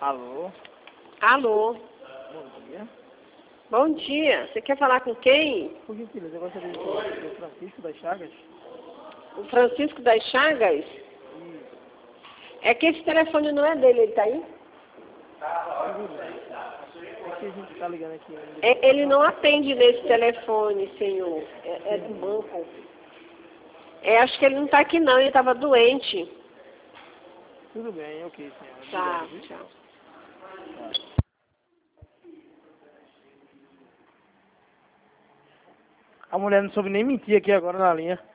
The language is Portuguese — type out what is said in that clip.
Alô? Alô? Bom dia. Bom dia. Você quer falar com quem? Por gentileza, eu gostaria de falar com o Francisco das Chagas. O Francisco das Chagas? É que esse telefone não é dele, ele tá aí? É que a gente tá ligando aqui. Ele não atende nesse telefone, senhor. É do banco. Acho que ele não tá aqui não, ele estava doente. Tudo bem, ok, senhora. Tá, Obrigado, viu? tchau. A mulher não soube nem mentir aqui agora na linha.